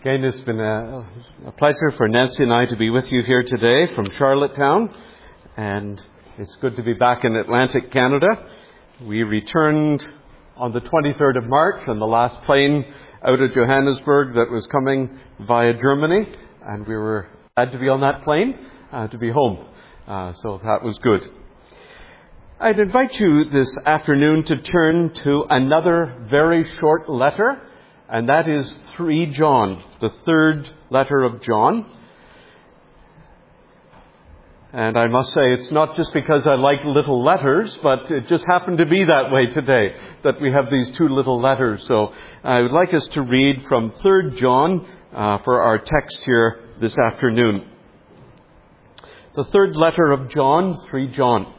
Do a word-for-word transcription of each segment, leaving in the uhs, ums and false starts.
Again, it's been a, a pleasure for Nancy and I to be with you here today from Charlottetown, and it's good to be back in Atlantic Canada. We returned on the twenty-third of March on the last plane out of Johannesburg that was coming via Germany, and we were glad to be on that plane, uh, to be home. Uh, so that was good. I'd invite you this afternoon to turn to another very short letter, and that is three John, the third letter of John. And I must say, it's not just because I like little letters, but it just happened to be that way today, that we have these two little letters. So I would like us to read from third John uh, for our text here this afternoon. The third letter of John, three John.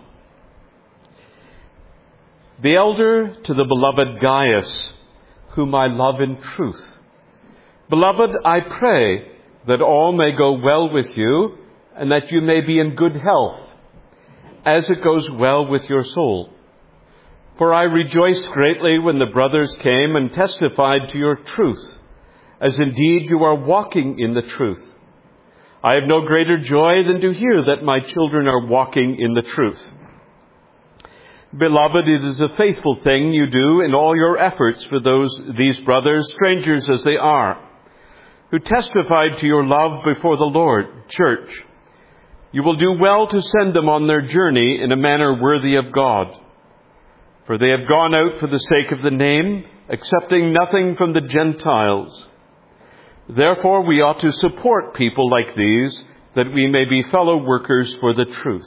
The elder to the beloved Gaius, whom I love in truth. Beloved, I pray that all may go well with you, and that you may be in good health, as it goes well with your soul. For I rejoiced greatly when the brothers came and testified to your truth, as indeed you are walking in the truth. I have no greater joy than to hear that my children are walking in the truth. Beloved, it is a faithful thing you do in all your efforts for those these brothers, strangers as they are, who testified to your love before the Lord, church. You will do well to send them on their journey in a manner worthy of God. For they have gone out for the sake of the name, accepting nothing from the Gentiles. Therefore, we ought to support people like these, that we may be fellow workers for the truth.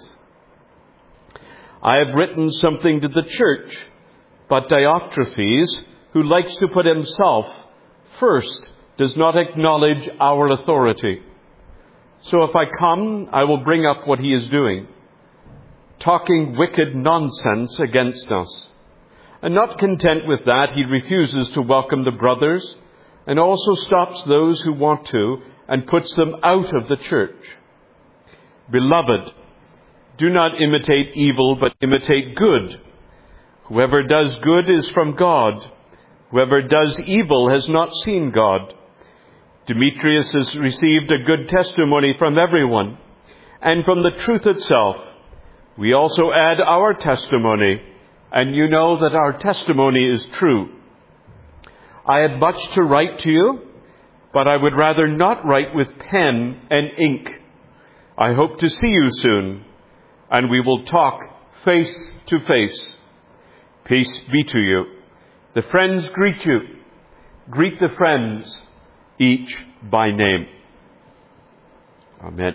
I have written something to the church, but Diotrephes, who likes to put himself first, does not acknowledge our authority. So if I come, I will bring up what he is doing, talking wicked nonsense against us. And not content with that, he refuses to welcome the brothers, and also stops those who want to, and puts them out of the church. Beloved, do not imitate evil, but imitate good. Whoever does good is from God. Whoever does evil has not seen God. Demetrius has received a good testimony from everyone, and from the truth itself. We also add our testimony, and you know that our testimony is true. I had much to write to you, but I would rather not write with pen and ink. I hope to see you soon, and we will talk face to face. Peace be to you. The friends greet you. Greet the friends, each by name. Amen.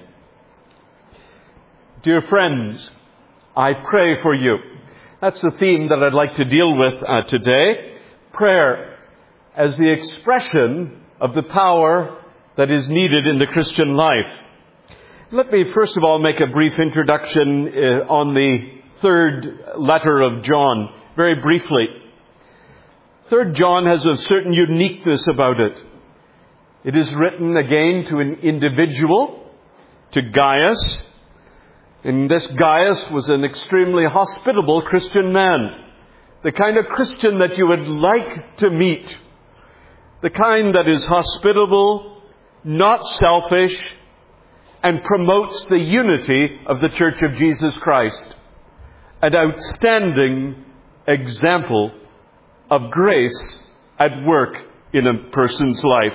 Dear friends, I pray for you. That's the theme that I'd like to deal with uh, today. Prayer as the expression of the power that is needed in the Christian life. Let me first of all make a brief introduction uh, on the third letter of John, very briefly. Third John has a certain uniqueness about it. It is written again to an individual, to Gaius. And this Gaius was an extremely hospitable Christian man. The kind of Christian that you would like to meet. The kind that is hospitable, not selfish, and promotes the unity of the Church of Jesus Christ. An outstanding example of grace at work in a person's life.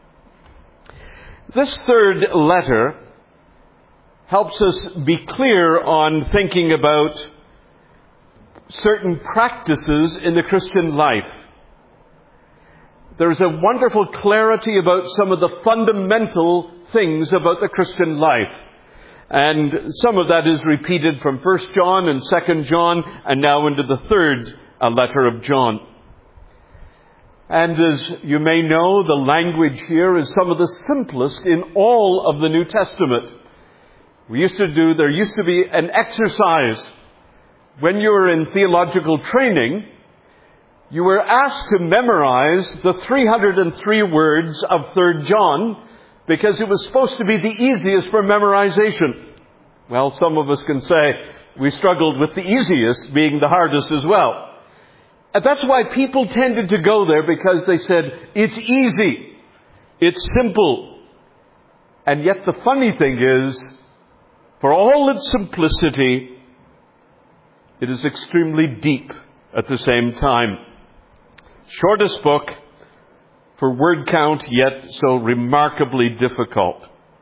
This third letter helps us be clear on thinking about certain practices in the Christian life. There's a wonderful clarity about some of the fundamental things about the Christian life. And some of that is repeated from First John and Second John and now into the third uh, letter of John. And as you may know, the language here is some of the simplest in all of the New Testament. We used to do, there used to be an exercise. When you were in theological training, you were asked to memorize the three hundred three words of Third John, because it was supposed to be the easiest for memorization. Well, some of us can say we struggled with the easiest being the hardest as well. And that's why people tended to go there, because they said, it's easy. It's simple. And yet the funny thing is, for all its simplicity, it is extremely deep at the same time. Shortest book for word count, yet so remarkably difficult.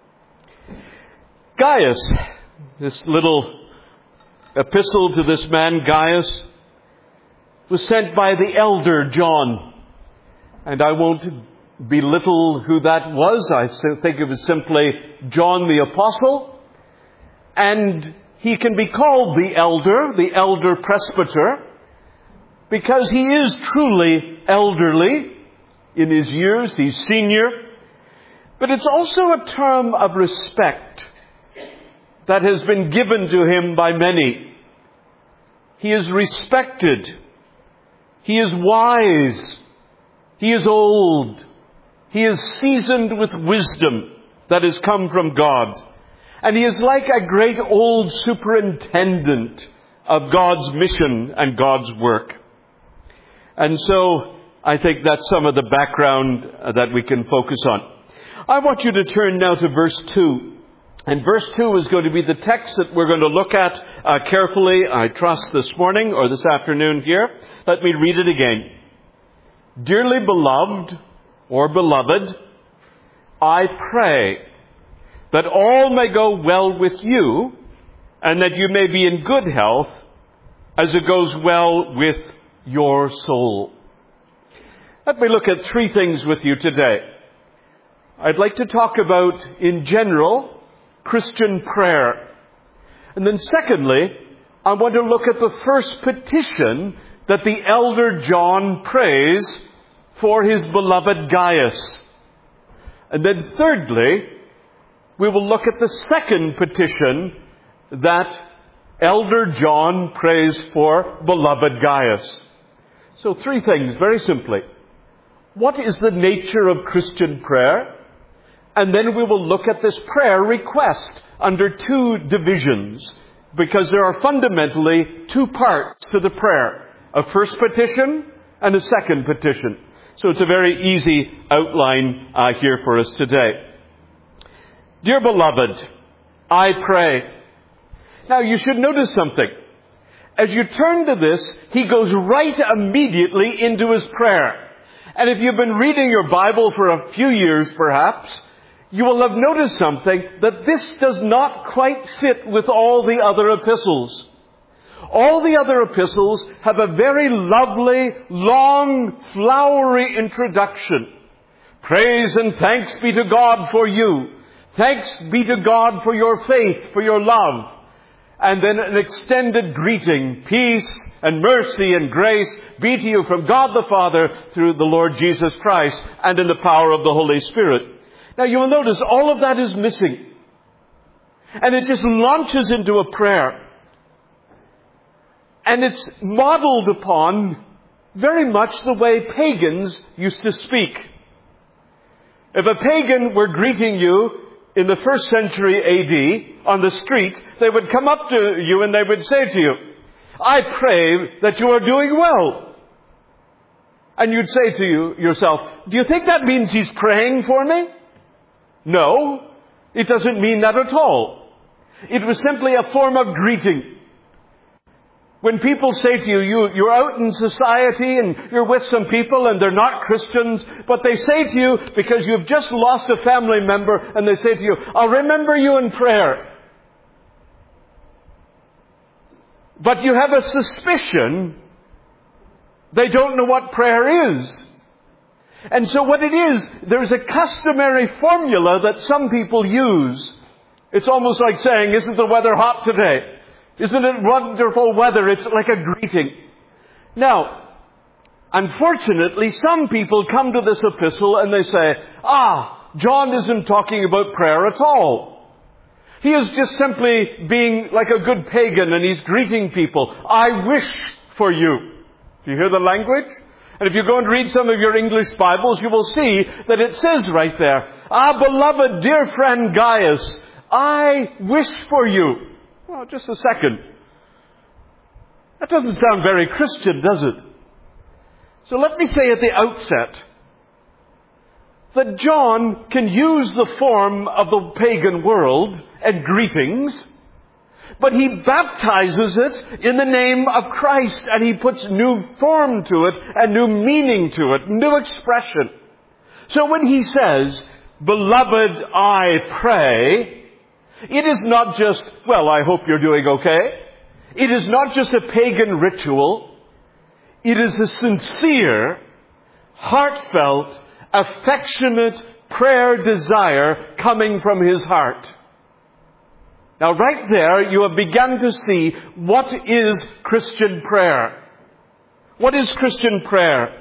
Gaius, this little epistle to this man Gaius, was sent by the elder John. And I won't belittle who that was. I think it was simply John the Apostle. And he can be called the elder, the elder presbyter, because he is truly elderly in his years. He's senior. But it's also a term of respect that has been given to him by many. He is respected. He is wise. He is old. He is seasoned with wisdom that has come from God. And he is like a great old superintendent of God's mission and God's work. And so I think that's some of the background that we can focus on. I want you to turn now to verse two. And verse two is going to be the text that we're going to look at uh, carefully, I trust, this morning or this afternoon here. Let me read it again. Dearly beloved, or beloved, I pray that all may go well with you, and that you may be in good health, as it goes well with your soul. Let me look at three things with you today. I'd like to talk about, in general, Christian prayer. And then secondly, I want to look at the first petition that the elder John prays for his beloved Gaius. And then thirdly, we will look at the second petition that elder John prays for beloved Gaius. So three things, very simply. What is the nature of Christian prayer? And then we will look at this prayer request under two divisions, because there are fundamentally two parts to the prayer. A first petition and a second petition. So it's a very easy outline uh, here for us today. Dear beloved, I pray. Now you should notice something. As you turn to this, he goes right immediately into his prayer. And if you've been reading your Bible for a few years perhaps, you will have noticed something, that this does not quite fit with all the other epistles. All the other epistles have a very lovely, long, flowery introduction. Praise and thanks be to God for you. Thanks be to God for your faith, for your love. And then an extended greeting. Peace and mercy and grace be to you from God the Father through the Lord Jesus Christ and in the power of the Holy Spirit. Now you will notice all of that is missing. And it just launches into a prayer. And it's modeled upon very much the way pagans used to speak. If a pagan were greeting you in the first century A D on the street, they would come up to you and they would say to you, I pray that you are doing well. And you'd say to you yourself, do you think that means he's praying for me? No, it doesn't mean that at all. It was simply a form of greeting. When people say to you, you, you're out in society and you're with some people and they're not Christians, but they say to you, because you've just lost a family member, and they say to you, I'll remember you in prayer. But you have a suspicion they don't know what prayer is. And so what it is, there's a customary formula that some people use. It's almost like saying, isn't the weather hot today? Isn't it wonderful weather? It's like a greeting. Now, unfortunately, some people come to this epistle and they say, ah, John isn't talking about prayer at all. He is just simply being like a good pagan and he's greeting people. I wish for you. Do you hear the language? And if you go and read some of your English Bibles, you will see that it says right there, ah, beloved, dear friend Gaius, I wish for you. Well, just a second. That doesn't sound very Christian, does it? So let me say at the outset that John can use the form of the pagan world and greetings, but he baptizes it in the name of Christ, and he puts new form to it and new meaning to it, new expression. So when he says, "Beloved, I pray," it is not just, "Well, I hope you're doing okay." It is not just a pagan ritual. It is a sincere, heartfelt, affectionate prayer desire coming from his heart. Now, right there, you have begun to see what is Christian prayer. What is Christian prayer?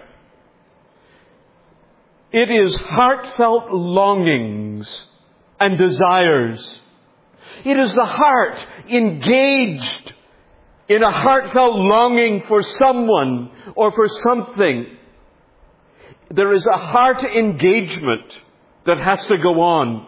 It is heartfelt longings and desires. It is the heart engaged in a heartfelt longing for someone or for something. There is a heart engagement that has to go on.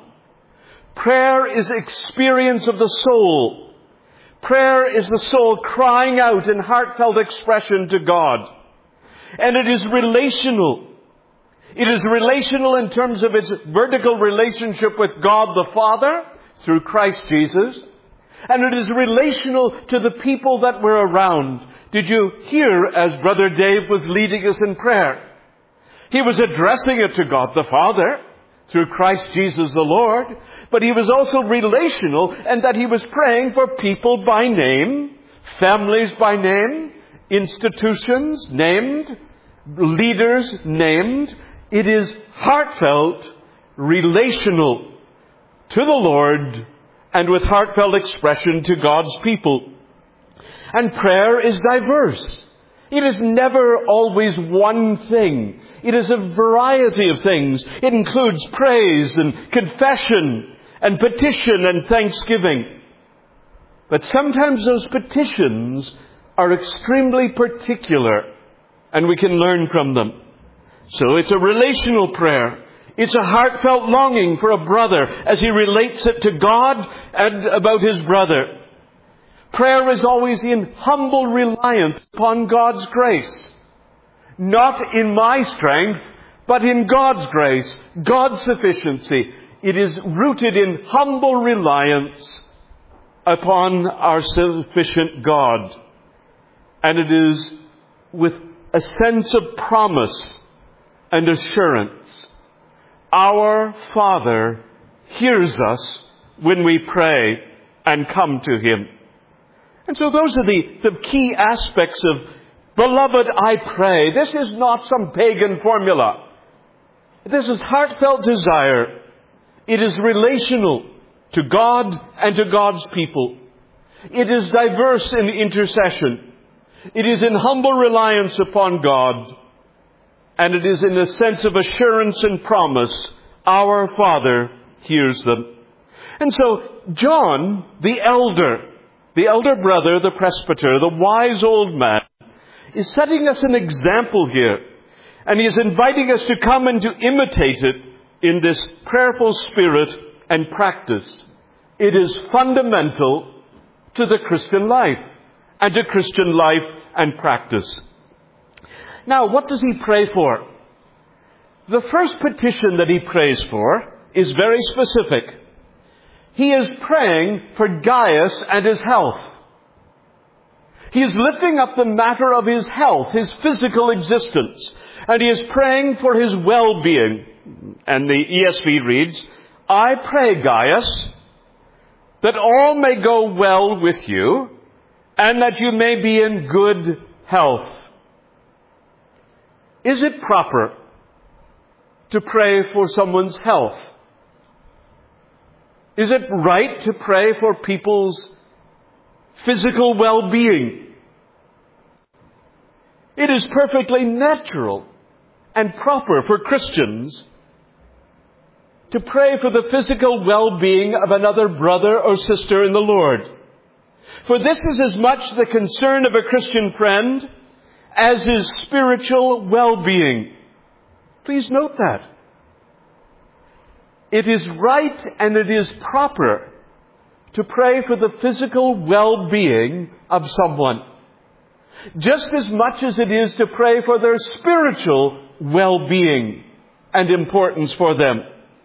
Prayer is experience of the soul. Prayer is the soul crying out in heartfelt expression to God. And it is relational. It is relational in terms of its vertical relationship with God the Father through Christ Jesus. And it is relational to the people that were around. Did you hear as Brother Dave was leading us in prayer? He was addressing it to God the Father through Christ Jesus the Lord, but he was also relational in that he was praying for people by name, families by name, institutions named, leaders named. It is heartfelt, relational to the Lord, and with heartfelt expression to God's people. And prayer is diverse. It is never always one thing. It is a variety of things. It includes praise and confession and petition and thanksgiving. But sometimes those petitions are extremely particular, and we can learn from them. So it's a relational prayer. It's a heartfelt longing for a brother as he relates it to God and about his brother. Prayer is always in humble reliance upon God's grace. Not in my strength, but in God's grace, God's sufficiency. It is rooted in humble reliance upon our sufficient God. And it is with a sense of promise and assurance. Our Father hears us when we pray and come to Him. And so those are the, the key aspects of, "Beloved, I pray." This is not some pagan formula. This is heartfelt desire. It is relational to God and to God's people. It is diverse in intercession. It is in humble reliance upon God. And it is in a sense of assurance and promise. Our Father hears them. And so John, the elder, the elder brother, the presbyter, the wise old man, is setting us an example here. And he is inviting us to come and to imitate it in this prayerful spirit and practice. It is fundamental to the Christian life and to Christian life and practice. Now, what does he pray for? The first petition that he prays for is very specific. He is praying for Gaius and his health. He is lifting up the matter of his health, his physical existence, and he is praying for his well-being. And the E S V reads, "I pray, Gaius, that all may go well with you, and that you may be in good health." Is it proper to pray for someone's health? Is it right to pray for people's physical well-being? It is perfectly natural and proper for Christians to pray for the physical well-being of another brother or sister in the Lord. For this is as much the concern of a Christian friend as his spiritual well-being. Please note that. It is right and it is proper to pray for the physical well-being of someone, just as much as it is to pray for their spiritual well-being and importance for them.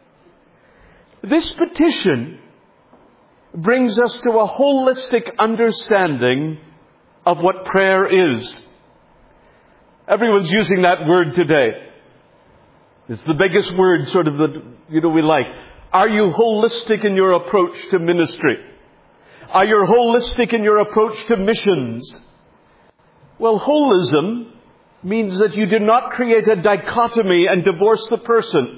This petition brings us to a holistic understanding of what prayer is. Everyone's using that word today. It's the biggest word sort of that, you know, we like. Are you holistic in your approach to ministry? Are you holistic in your approach to missions? Well, holism means that you do not create a dichotomy and divorce the person.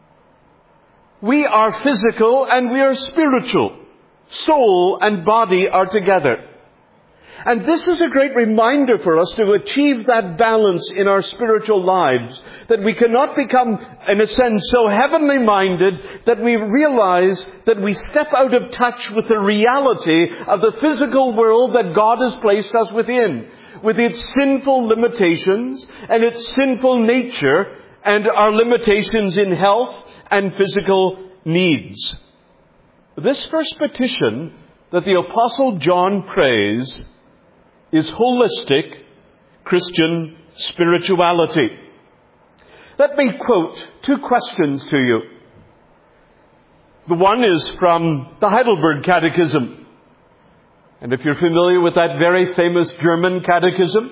We are physical and we are spiritual. Soul and body are together. And this is a great reminder for us to achieve that balance in our spiritual lives, that we cannot become, in a sense, so heavenly minded that we realize that we step out of touch with the reality of the physical world that God has placed us within, with its sinful limitations and its sinful nature and our limitations in health and physical needs. This first petition that the Apostle John prays is holistic Christian spirituality. Let me quote two questions to you. The one is from the Heidelberg Catechism. And if you're familiar with that very famous German catechism,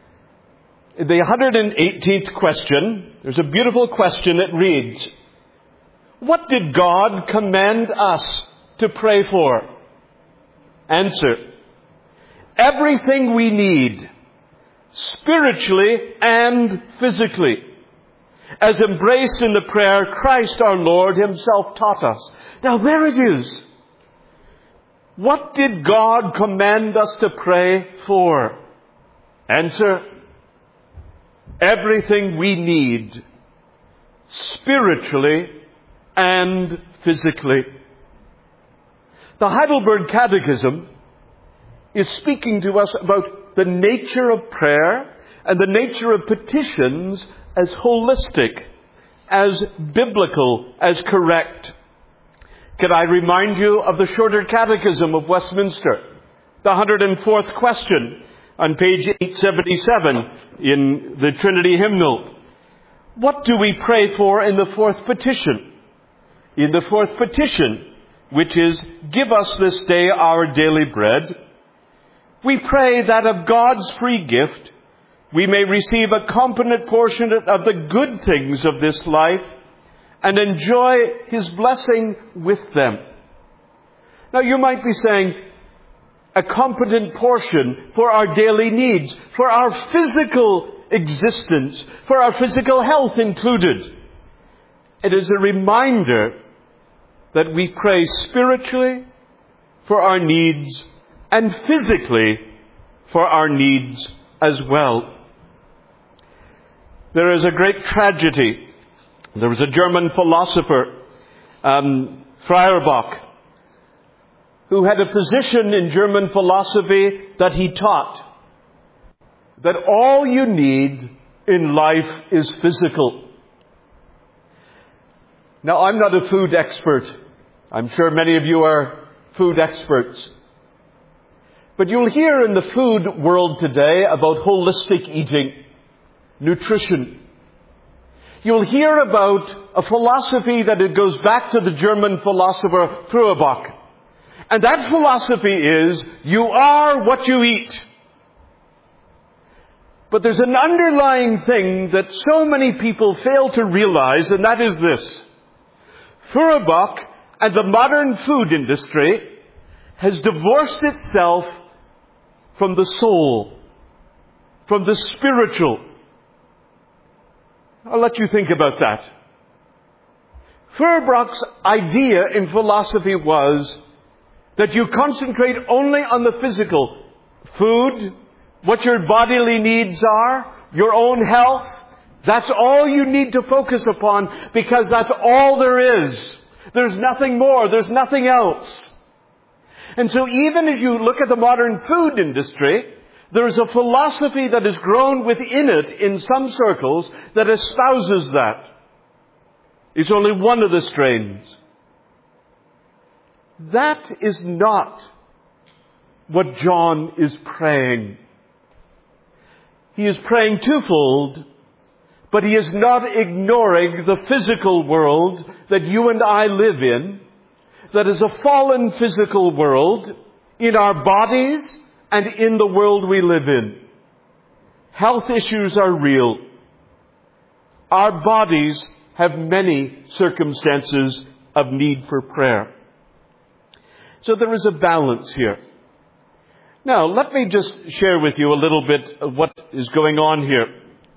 in the one hundred eighteenth question, there's a beautiful question that reads, "What did God command us to pray for?" Answer: everything we need, spiritually and physically, as embraced in the prayer Christ our Lord Himself taught us. Now there it is. What did God command us to pray for? Answer: everything we need, spiritually and physically. The Heidelberg Catechism is speaking to us about the nature of prayer and the nature of petitions as holistic, as biblical, as correct. Can I remind you of the Shorter Catechism of Westminster, the one hundred fourth question on page eight seventy-seven in the Trinity Hymnal. What do we pray for in the fourth petition? In the fourth petition, which is, "Give us this day our daily bread," we pray that of God's free gift, we may receive a competent portion of the good things of this life and enjoy His blessing with them. Now you might be saying, a competent portion for our daily needs, for our physical existence, for our physical health included. It is a reminder that we pray spiritually for our needs and physically for our needs as well. There is a great tragedy. There was a German philosopher, um, Feuerbach, who had a position in German philosophy that he taught that all you need in life is physical. Now, I'm not a food expert. I'm sure many of you are food experts. But you'll hear in the food world today about holistic eating, nutrition. You'll hear about a philosophy that it goes back to the German philosopher Feuerbach. And that philosophy is, you are what you eat. But there's an underlying thing that so many people fail to realize, and that is this. Feuerbach and the modern food industry has divorced itself from the soul, from the spiritual. I'll let you think about that. Feuerbach's idea in philosophy was that you concentrate only on the physical. Food, what your bodily needs are, your own health. That's all you need to focus upon because that's all there is. There's nothing more. There's nothing else. And so even as you look at the modern food industry, there is a philosophy that has grown within it in some circles that espouses that. It's only one of the strains. That is not what John is praying. He is praying twofold, But He is not ignoring the physical world that you and I live in, that is a fallen physical world in our bodies and in the world we live in. Health issues are real. Our bodies have many circumstances of need for prayer. So there is a balance here. Now, let me just share with you a little bit of what is going on here.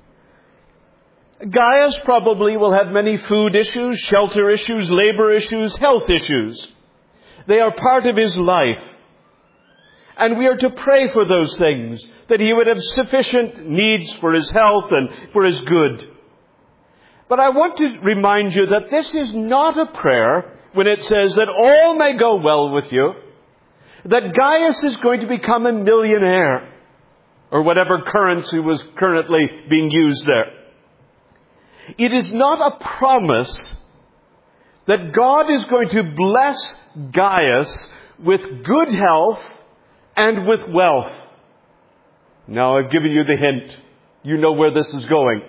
Gaius probably will have many food issues, shelter issues, labor issues, health issues. They are part of his life. And we are to pray for those things, that he would have sufficient needs for his health and for his good. But I want to remind you that this is not a prayer when it says that all may go well with you, that Gaius is going to become a millionaire, or whatever currency was currently being used there. It is not a promise that God is going to bless Gaius with good health and with wealth. Now I've given you the hint. You know where this is going.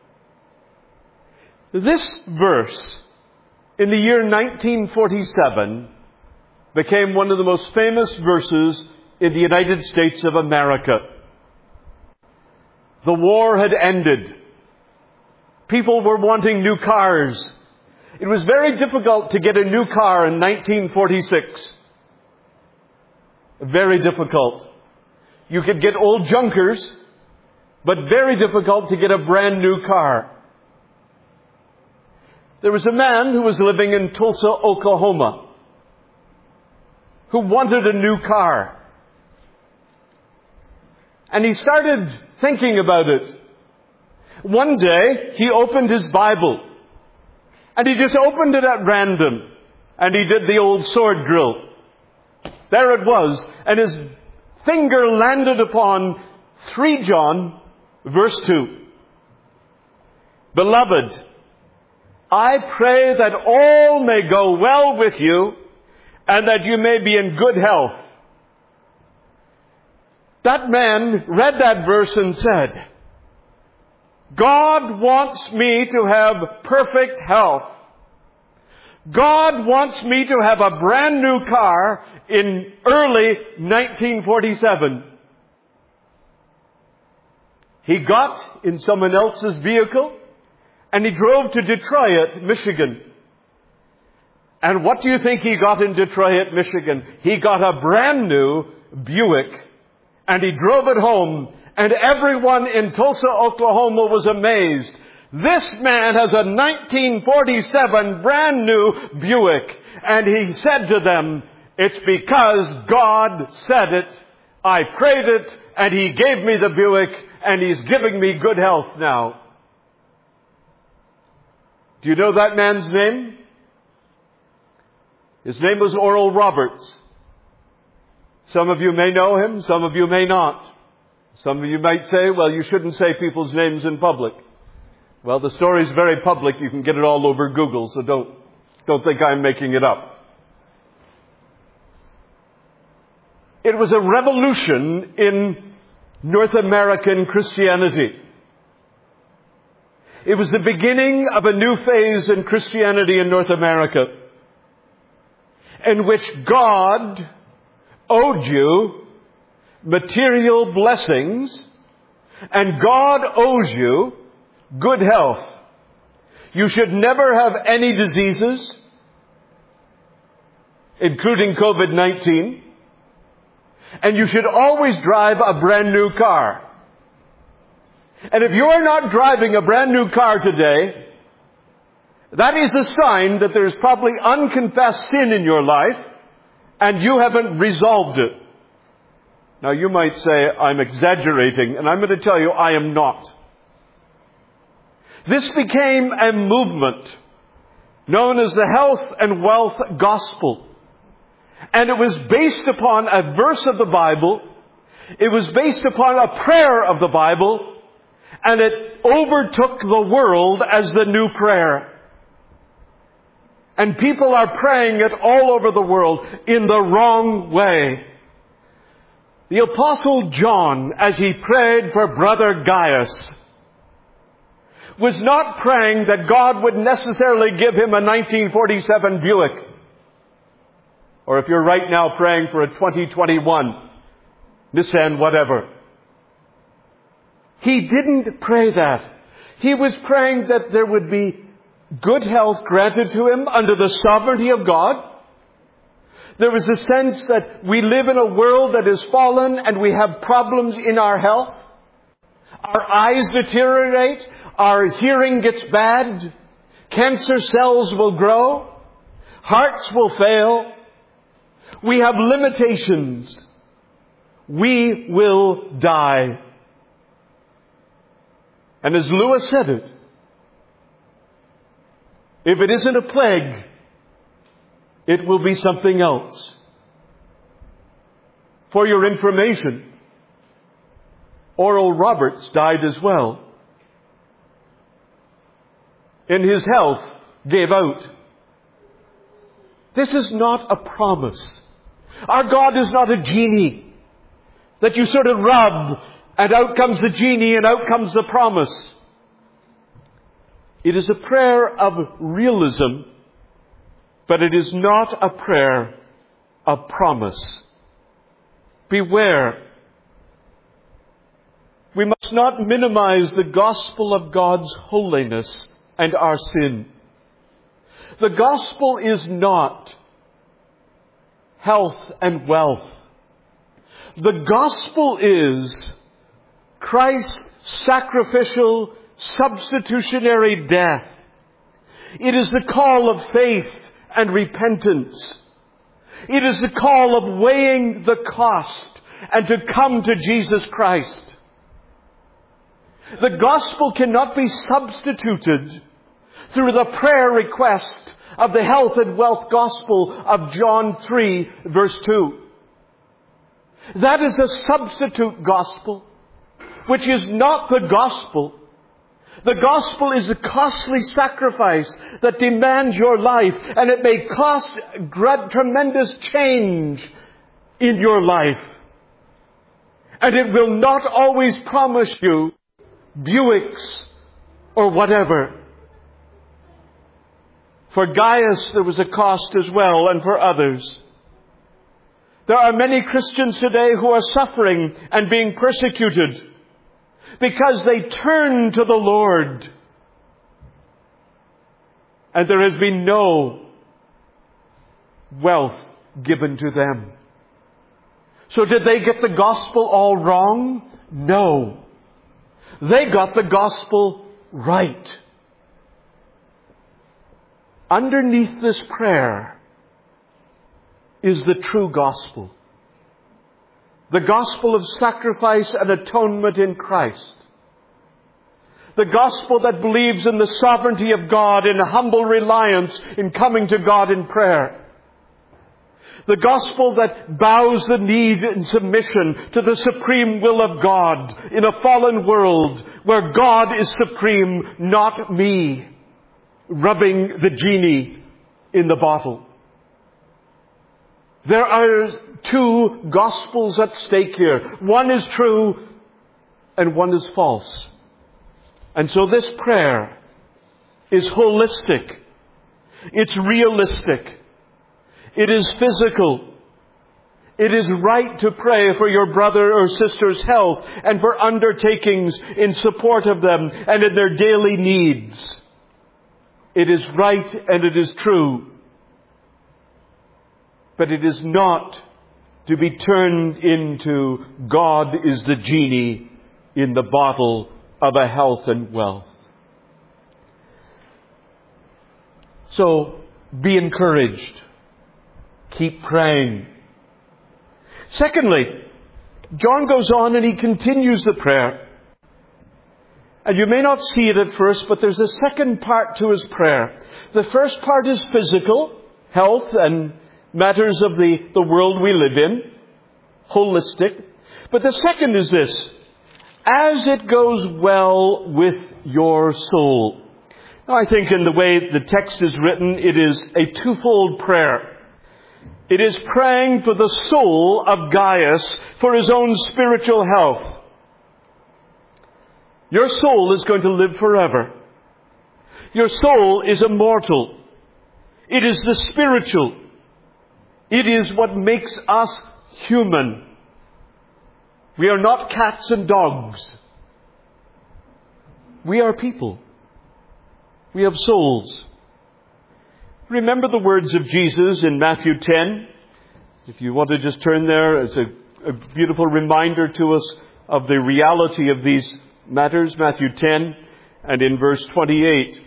This verse, in the year nineteen forty-seven, became one of the most famous verses in the United States of America. The war had ended. People were wanting new cars. It was very difficult to get a new car in nineteen forty-six. Very difficult. You could get old junkers, but very difficult to get a brand new car. There was a man who was living in Tulsa, Oklahoma, who wanted a new car. And he started thinking about it. One day, he opened his Bible. And he just opened it at random. And he did the old sword drill. There it was. And his finger landed upon Three John, verse two. Beloved, I pray that all may go well with you, and that you may be in good health. That man read that verse and said, God wants me to have perfect health. God wants me to have a brand new car in early nineteen forty-seven. He got in someone else's vehicle and he drove to Detroit, Michigan. And what do you think he got in Detroit, Michigan? He got a brand new Buick and he drove it home, and everyone in Tulsa, Oklahoma was amazed. This man has a nineteen forty-seven brand new Buick. And he said to them, it's because God said it. I prayed it and He gave me the Buick and He's giving me good health now. Do you know that man's name? His name was Oral Roberts. Some of you may know him, some of you may not. Some of you might say, well, you shouldn't say people's names in public. Well, the story is very public. You can get it all over Google, so don't, don't think I'm making it up. It was a revolution in North American Christianity. It was the beginning of a new phase in Christianity in North America, in which God owed you material blessings, and God owes you good health. You should never have any diseases, including covid nineteen. And you should always drive a brand new car. And if you are not driving a brand new car today, that is a sign that there's probably unconfessed sin in your life and you haven't resolved it. Now you might say, I'm exaggerating, and I'm going to tell you, I am not. This became a movement known as the Health and Wealth Gospel. And it was based upon a verse of the Bible. It was based upon a prayer of the Bible. And it overtook the world as the new prayer. And people are praying it all over the world in the wrong way. The Apostle John, as he prayed for Brother Gaius, was not praying that God would necessarily give him a nineteen forty-seven Buick. Or if you're right now praying for a twenty twenty-one Nissan whatever. He didn't pray that. He was praying that there would be good health granted to him under the sovereignty of God. There was a sense that we live in a world that is fallen and we have problems in our health. Our eyes deteriorate. Our hearing gets bad. Cancer cells will grow. Hearts will fail. We have limitations. We will die. And as Lewis said it, if it isn't a plague, it will be something else. For your information, Oral Roberts died as well. And his health gave out. This is not a promise. Our God is not a genie that you sort of rub and out comes the genie and out comes the promise. It is a prayer of realism, but it is not a prayer of promise. Beware. We must not minimize the gospel of God's holiness and our sin. The gospel is not health and wealth. The gospel is Christ's sacrificial, substitutionary death. It is the call of faith and repentance. It is the call of weighing the cost and to come to Jesus Christ. The gospel cannot be substituted through the prayer request of the health and wealth gospel of John three, verse two. That is a substitute gospel, which is not the gospel. The gospel is a costly sacrifice that demands your life, and it may cost tremendous change in your life. And it will not always promise you Buicks or whatever. For Gaius, there was a cost as well, and for others. There are many Christians today who are suffering and being persecuted because they turn to the Lord. And there has been no wealth given to them. So did they get the gospel all wrong? No. They got the gospel right. Underneath this prayer is the true gospel. The gospel of sacrifice and atonement in Christ. The gospel that believes in the sovereignty of God in humble reliance in coming to God in prayer. The gospel that bows the knee in submission to the supreme will of God in a fallen world where God is supreme, not me, rubbing the genie in the bottle. There are two gospels at stake here. One is true and one is false. And so this prayer is holistic. It's realistic. It is physical. It is right to pray for your brother or sister's health and for undertakings in support of them and in their daily needs. It is right and it is true. But it is not to be turned into God is the genie in the bottle of a health and wealth. So be encouraged. Keep praying. Secondly, John goes on and he continues the prayer. And you may not see it at first, but there's a second part to his prayer. The first part is physical, health and matters of the, the world we live in, holistic. But the second is this: as it goes well with your soul. Now, I think in the way the text is written, it is a twofold prayer. It is praying for the soul of Gaius for his own spiritual health. Your soul is going to live forever. Your soul is immortal. It is the spiritual. It is what makes us human. We are not cats and dogs. We are people. We have souls. Remember the words of Jesus in Matthew ten? If you want to just turn there, it's a, a beautiful reminder to us of the reality of these matters. Matthew ten and in verse twenty-eight.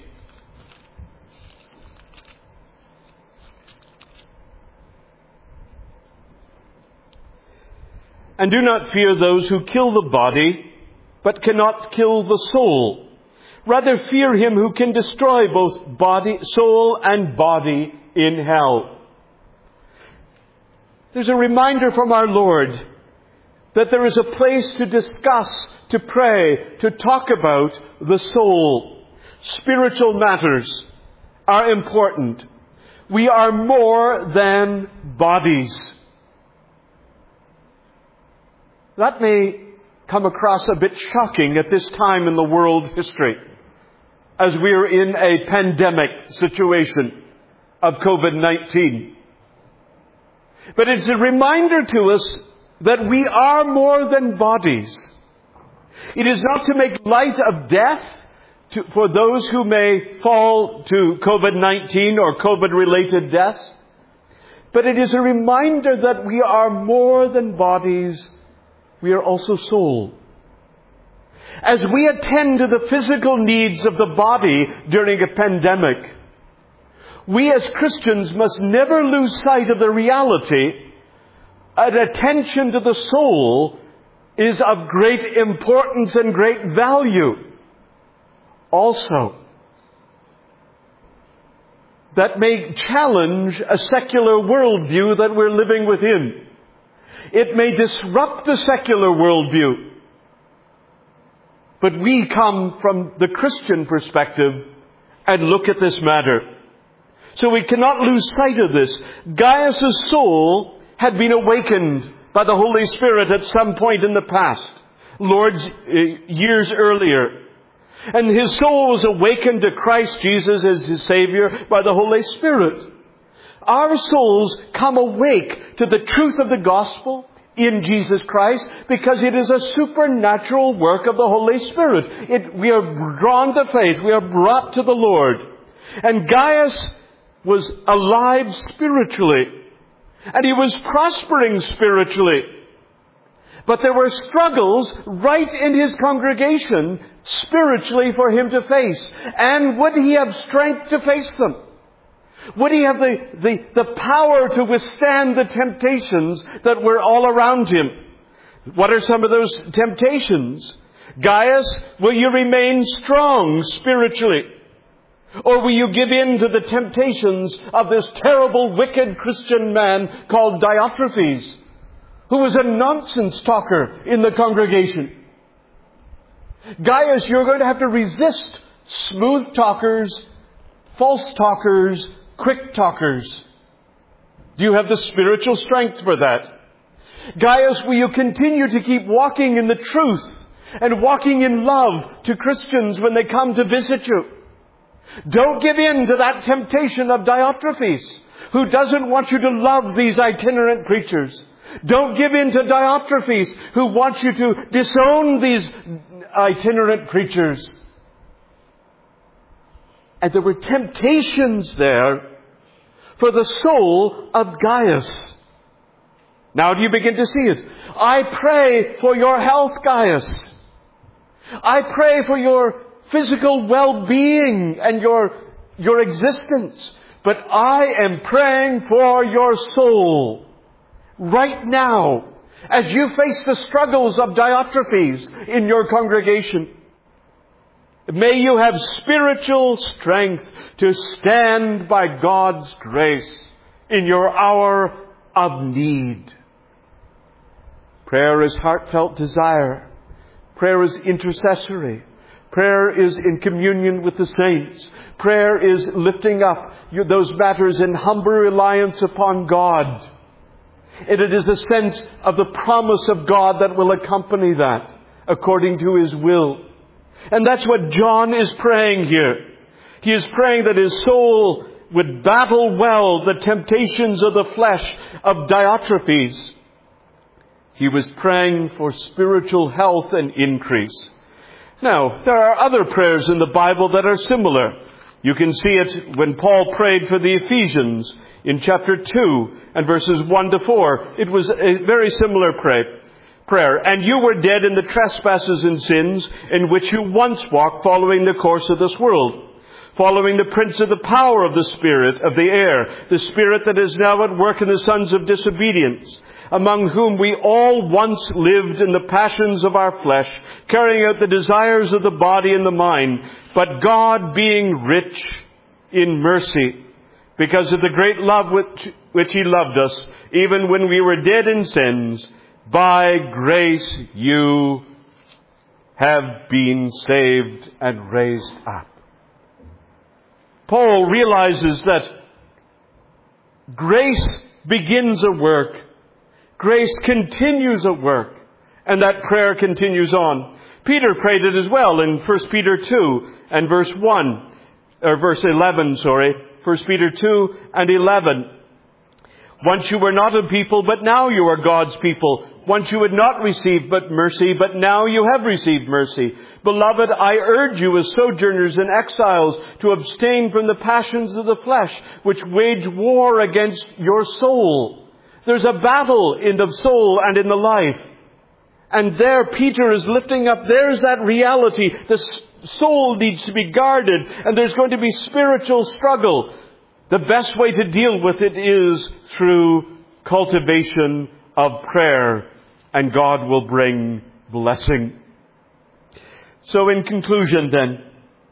And do not fear those who kill the body, but cannot kill the soul. Rather fear him who can destroy both body, soul and body in hell. There's a reminder from our Lord that there is a place to discuss, to pray, to talk about the soul. Spiritual matters are important. We are more than bodies. That may come across a bit shocking at this time in the world's history, as we are in a pandemic situation of covid nineteen. But it's a reminder to us that we are more than bodies. It is not to make light of death to, for those who may fall to covid nineteen or COVID-related deaths, but it is a reminder that we are more than bodies. We are also soul. As we attend to the physical needs of the body during a pandemic, we as Christians must never lose sight of the reality that attention to the soul is of great importance and great value. Also, that may challenge a secular worldview that we're living within. It may disrupt the secular worldview. But we come from the Christian perspective and look at this matter. So we cannot lose sight of this. Gaius' soul had been awakened by the Holy Spirit at some point in the past, Lord's uh, years earlier. And his soul was awakened to Christ Jesus as his Savior by the Holy Spirit. Our souls come awake to the truth of the gospel in Jesus Christ because it is a supernatural work of the Holy Spirit. It, we are drawn to faith. We are brought to the Lord. And Gaius was alive spiritually. And he was prospering spiritually. But there were struggles right in his congregation spiritually for him to face. And would he have strength to face them? Would he have the, the, the power to withstand the temptations that were all around him? What are some of those temptations? Gaius, will you remain strong spiritually? Or will you give in to the temptations of this terrible, wicked Christian man called Diotrephes, who was a nonsense talker in the congregation? Gaius, you're going to have to resist smooth talkers, false talkers, quick talkers. Do you have the spiritual strength for that? Gaius, will you continue to keep walking in the truth and walking in love to Christians when they come to visit you? Don't give in to that temptation of Diotrephes, who doesn't want you to love these itinerant preachers. Don't give in to Diotrephes, who wants you to disown these itinerant preachers. And there were temptations there for the soul of Gaius. Now do you begin to see it? I pray for your health, Gaius. I pray for your physical well-being and your, your existence. But I am praying for your soul right now as you face the struggles of Diotrephes in your congregation. May you have spiritual strength to stand by God's grace in your hour of need. Prayer is heartfelt desire. Prayer is intercessory. Prayer is in communion with the saints. Prayer is lifting up those matters in humble reliance upon God. And it is a sense of the promise of God that will accompany that according to His will. And that's what John is praying here. He is praying that his soul would battle well the temptations of the flesh of Diotrephes. He was praying for spiritual health and increase. Now, there are other prayers in the Bible that are similar. You can see it when Paul prayed for the Ephesians in chapter two and verses one to four. It was a very similar pray, prayer. And you were dead in the trespasses and sins in which you once walked, following the course of this world, following the prince of the power of the spirit of the air, the spirit that is now at work in the sons of disobedience, among whom we all once lived in the passions of our flesh, carrying out the desires of the body and the mind. But God, being rich in mercy, because of the great love with which He loved us, even when we were dead in sins, by grace you have been saved and raised up. Paul realizes that grace begins a work, grace continues a work, and that prayer continues on. Peter prayed it as well in First Peter two and verse one, or verse eleven, sorry. First Peter two and eleven. Once you were not a people, but now you are God's people. Once you had not received but mercy, but now you have received mercy. Beloved, I urge you as sojourners and exiles to abstain from the passions of the flesh, which wage war against your soul. There's a battle in the soul and in the life. And there Peter is lifting up, there's that reality. The soul needs to be guarded, and there's going to be spiritual struggle. The best way to deal with it is through cultivation of prayer, and God will bring blessing. So in conclusion then,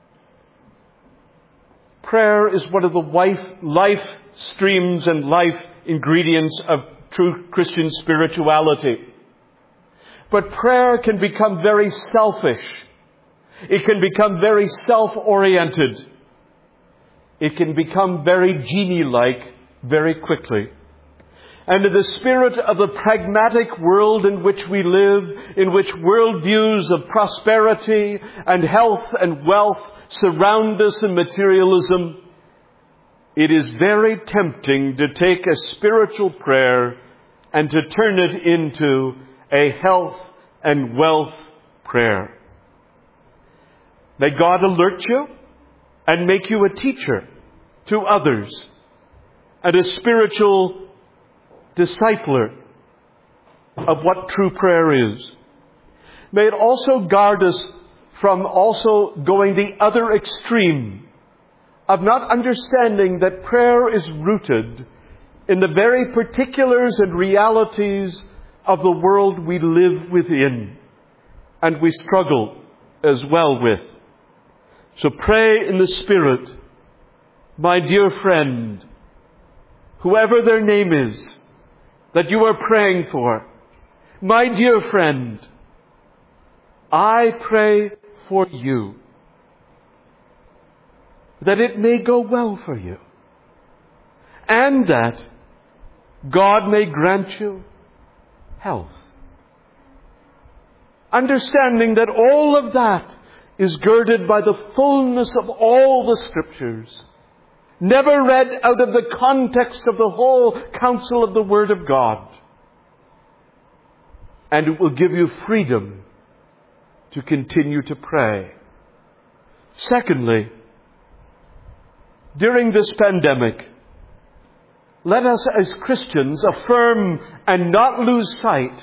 prayer is one of the life, life streams and life ingredients of true Christian spirituality. But prayer can become very selfish. It can become very self-oriented. It can become very genie-like very quickly. And in the spirit of the pragmatic world in which we live, in which worldviews of prosperity and health and wealth surround us in materialism, it is very tempting to take a spiritual prayer and to turn it into a health and wealth prayer. May God alert you and make you a teacher to others and a spiritual discipler of what true prayer is. May it also guard us from also going the other extreme of not understanding that prayer is rooted in the very particulars and realities of the world we live within and we struggle as well with. So pray in the Spirit, my dear friend, whoever their name is that you are praying for. My dear friend, I pray for you that it may go well for you and that God may grant you health. Understanding that all of that is girded by the fullness of all the Scriptures, never read out of the context of the whole counsel of the Word of God. And it will give you freedom to continue to pray. Secondly, during this pandemic, let us as Christians affirm and not lose sight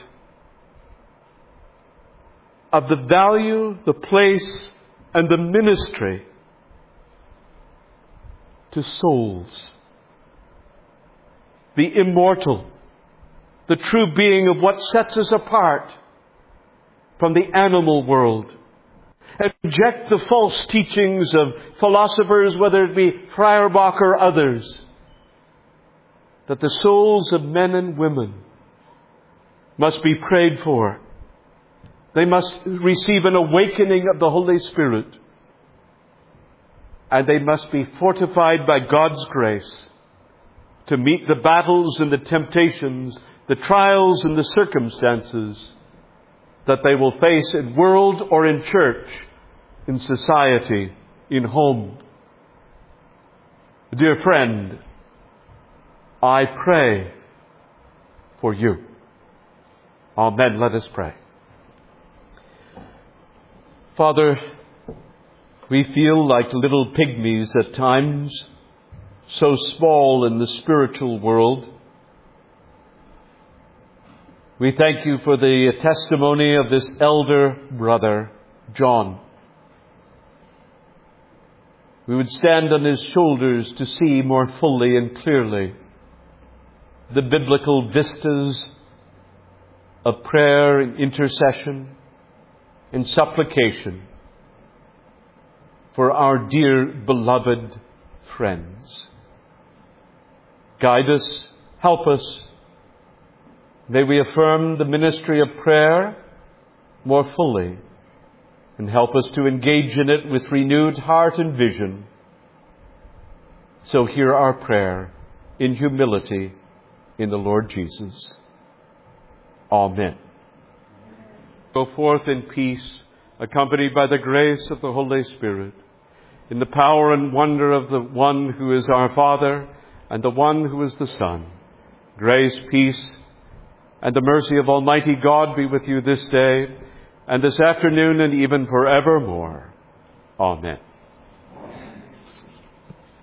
of the value, the place, and the ministry to souls. The immortal, the true being of what sets us apart from the animal world. And reject the false teachings of philosophers, whether it be Feuerbach or others, that the souls of men and women must be prayed for. They must receive an awakening of the Holy Spirit. And they must be fortified by God's grace to meet the battles and the temptations, the trials and the circumstances that they will face in world or in church, in society, in home. Dear friend, I pray for you. Amen. Let us pray. Father, we feel like little pygmies at times, so small in the spiritual world. We thank you for the testimony of this elder brother, John. We would stand on his shoulders to see more fully and clearly the biblical vistas of prayer and intercession and supplication for our dear beloved friends. Guide us, help us. May we affirm the ministry of prayer more fully and help us to engage in it with renewed heart and vision. So hear our prayer in humility in the Lord Jesus. Amen. Go forth in peace, accompanied by the grace of the Holy Spirit, in the power and wonder of the one who is our Father and the one who is the Son. Grace, peace, and the mercy of Almighty God be with you this day and this afternoon and even forevermore. Amen.